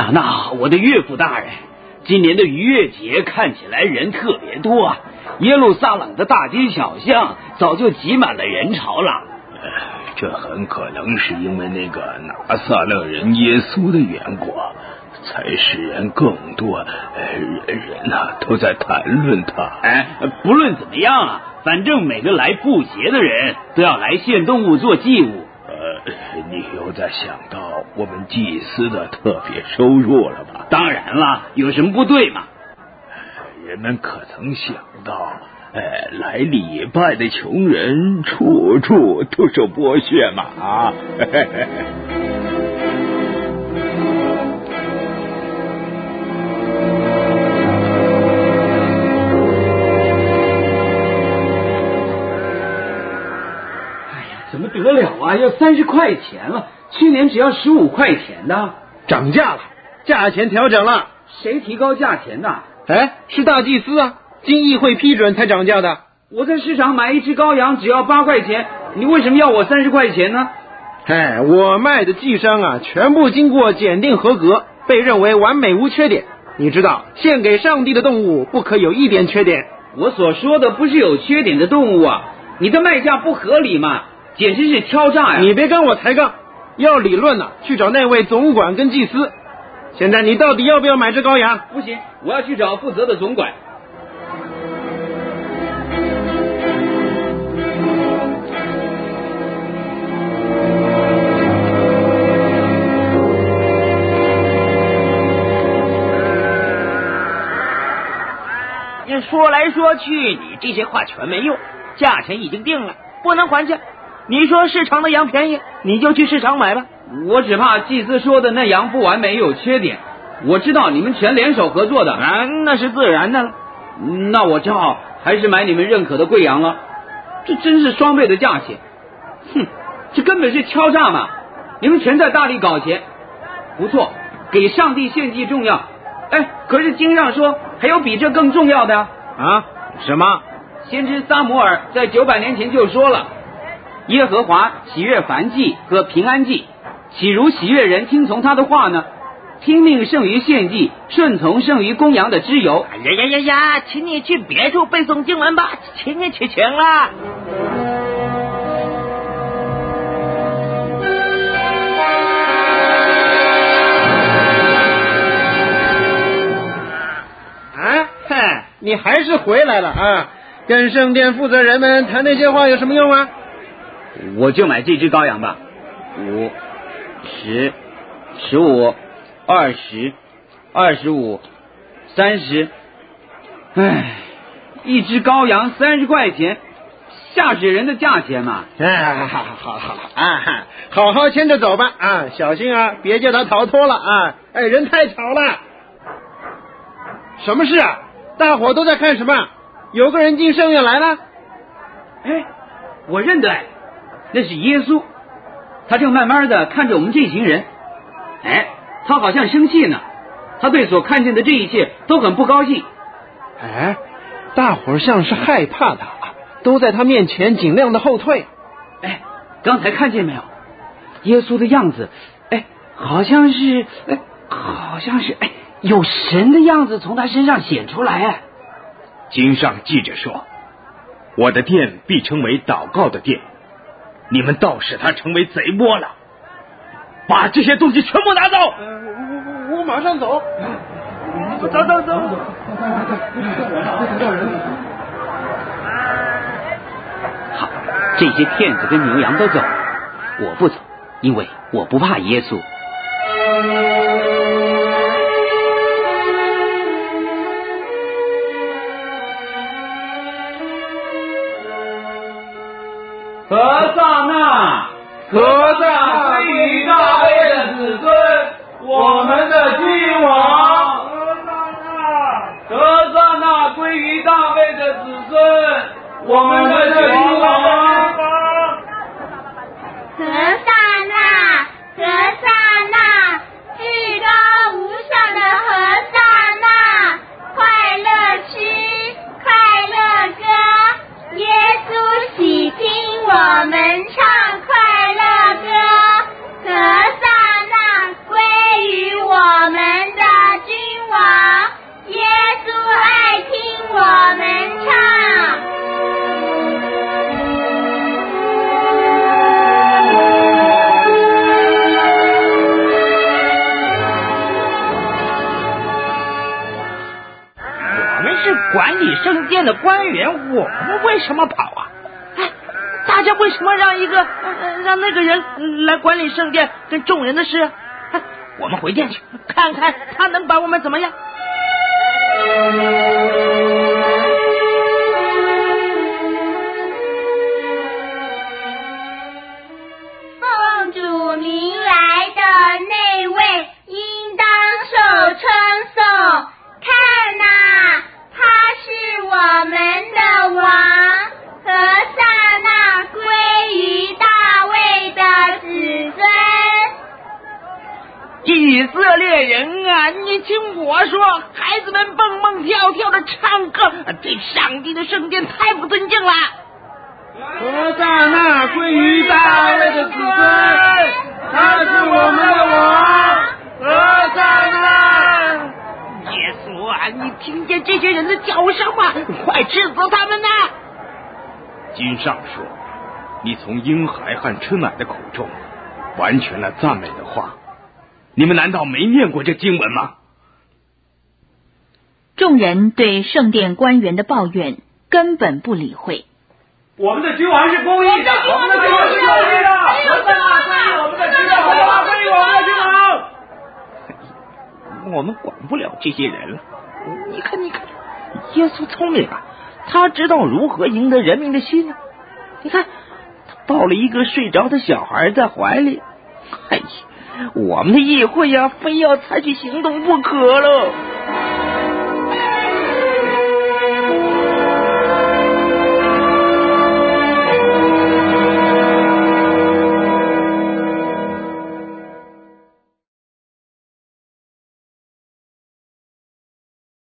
萨那，我的岳父大人，今年的逾越节看起来人特别多啊，耶路撒冷的大街小巷早就挤满了人潮了。 这很可能是因为那个拿撒勒人耶稣的缘故，才使人更多，人都在谈论他。 不论怎么样啊，反正每个来布节的人都要来献动物做祭物。 你又在想到我们祭司的特别收入了吧？ 当然了，有什么不对嘛？ 人们可曾想到，来礼拜的穷人处处都受剥削嘛？啊！ 怎么得了啊？要30块钱了，去年只要15块钱的。 涨价了，价钱调整了。 谁提高价钱的？ 是大祭司啊，经议会批准才涨价的。 我在市场买一只羔羊只要8块钱，你为什么要我30块钱呢？ 我卖的祭牲啊，全部经过检定合格，被认为完美无缺点。你知道，献给上帝的动物不可有一点缺点。 我所说的不是有缺点的动物啊，你的卖价不合理嘛，简直是敲诈呀！ 你别跟我抬杠，要理论去找那位总管跟祭司。现在你到底要不要买只羔羊？ 不行，我要去找负责的总管。 说来说去，你这些话全没用，价钱已经定了，不能还价。你说市场的羊便宜，你就去市场买吧。 我只怕祭司说的那羊不完美有缺点，我知道你们全联手合作的那是自然的了。 那我只好还是买你们认可的贵羊了。这真是双倍的价钱，这根本是敲诈嘛！你们全在大力搞钱。不错，给上帝献祭重要，可是经上说还有比这更重要的啊？什么？ 先知撒母耳在900年前就说了，耶和华喜悦燔祭和平安祭，岂如喜悦人听从他的话呢？听命胜于献祭，顺从胜于公羊的脂油。 请你去别处背诵经文吧，请你去请了。 你还是回来了啊？跟圣殿负责人们谈那些话有什么用啊？ 我就买这只羔羊吧，5、10、15、20、25、30。一只羔羊30块钱，吓死人的价钱嘛！ 好好牵着走吧啊！小心啊，别叫他逃脱了啊！人太吵了。什么事啊？大伙都在看什么？有个人进圣院来了。 我认得那是耶稣，他正慢慢的看着我们这群人。他好像生气呢，他对所看见的这一切都很不高兴。 大伙儿像是害怕他，都在他面前尽量的后退。 刚才看见没有？耶稣的样子，好像是有神的样子从他身上显出来。 经上记着说，我的殿必称为祷告的殿，你们倒使它成为贼窝了。把这些东西全部拿走。 我马上走。走。 好，这些骗子跟牛羊都走了，我不走，因为我不怕耶稣。何萨那归于大卫的子孙，我们的君王。何萨那归于大卫的子孙，我们的君王。 何萨那，至高无上的何萨那，快乐诗，快乐歌，耶稣喜听我们唱快乐歌，何萨那归于我们们是管理圣殿的官员，我们为什么跑啊？哎，大家为什么让那个人来管理圣殿跟众人的事？哎，我们回殿去看看他能把我们怎么样。 奉主名来的那位应当受称颂，看哪，他是我们的王，和撒那归于大卫的子孙。 以色列人啊，你听我说，孩子们蹦蹦跳跳的唱歌，对上帝的圣殿太不尊敬了。 和撒那归于大卫的子孙，他是我们的王，和撒那。 耶稣啊，你听见这些人的叫声吗？快斥责他们呐！ 经上说，你从婴孩和吃奶的口中完全了赞美的话，你们难道没念过这经文吗？ 众人对圣殿官员的抱怨根本不理会。 我们的君王是公义的，我们的君王是公义的，和撒那归于我们的君王，和撒那归于我们的君王。 我们管不了这些人了。你看，耶稣聪明啊，他知道如何赢得人民的心啊。你看，他抱了一个睡着的小孩在怀里。哎呀，我们的议会啊，非要采取行动不可了。